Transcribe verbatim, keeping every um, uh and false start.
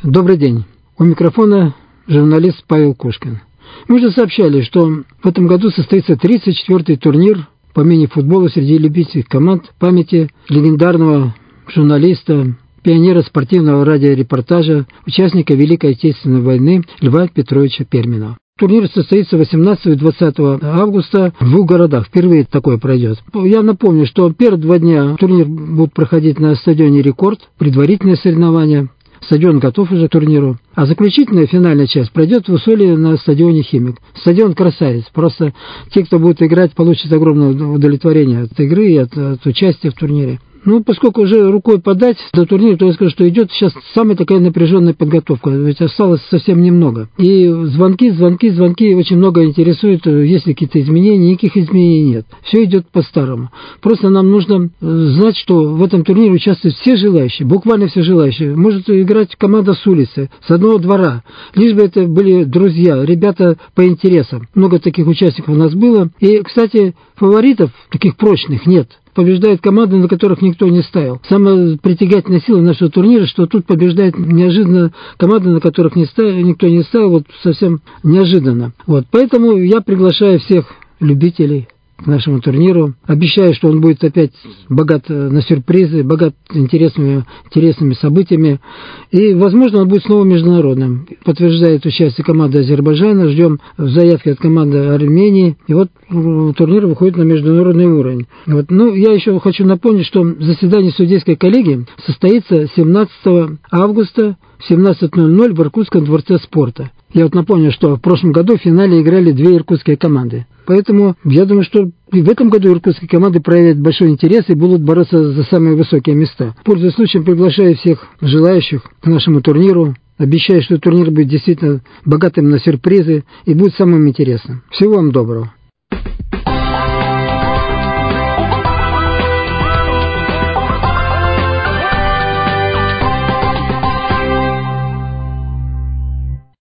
Добрый день. У микрофона журналист Павел Кошкин. Мы уже сообщали, что в этом году состоится тридцать четвёртый турнир по мини-футболу среди любительских команд памяти легендарного журналиста, пионера спортивного радиорепортажа, участника Великой Отечественной войны Льва Петровича Перминова. Турнир состоится восемнадцатого и двадцатого августа в двух городах. Впервые такое пройдет. Я напомню, что первые два дня турнир будет проходить на стадионе «Рекорд», предварительные соревнования. Стадион готов уже к турниру. А заключительная финальная часть пройдет в Усолье на стадионе «Химик». Стадион красавец. Просто те, кто будет играть, получат огромное удовлетворение от игры и от, от участия в турнире. Ну, поскольку уже рукой подать до турнира, то я скажу, что идет сейчас самая такая напряженная подготовка, ведь осталось совсем немного. И звонки, звонки, звонки, очень много интересует, есть ли какие-то изменения, никаких изменений нет. Все идет по-старому. Просто нам нужно знать, что в этом турнире участвуют все желающие, буквально все желающие. Может играть команда с улицы, с одного двора, лишь бы это были друзья, ребята по интересам. Много таких участников у нас было. И, кстати, фаворитов таких прочных нет. Побеждают команды, на которых никто не ставил. Самая притягательная сила нашего турнира, что тут побеждает неожиданно команды, на которых не ставил, никто не ставил, вот совсем неожиданно. Вот, поэтому я приглашаю всех любителей к нашему турниру. Обещаю, что он будет опять богат на сюрпризы, богат интересными, интересными событиями. И, возможно, он будет снова международным. Подтверждает участие команды Азербайджана. Ждем заявки от команды Армении. И вот турнир выходит на международный уровень. Вот. Ну, я еще хочу напомнить, что заседание судейской коллегии состоится семнадцатого августа в семнадцать ноль ноль в Иркутском дворце спорта. Я вот напомню, что в прошлом году в финале играли две иркутские команды. Поэтому я думаю, что и в этом году иркутские команды проявят большой интерес и будут бороться за самые высокие места. Пользуясь случаем, приглашаю всех желающих к нашему турниру. Обещаю, что турнир будет действительно богатым на сюрпризы и будет самым интересным. Всего вам доброго.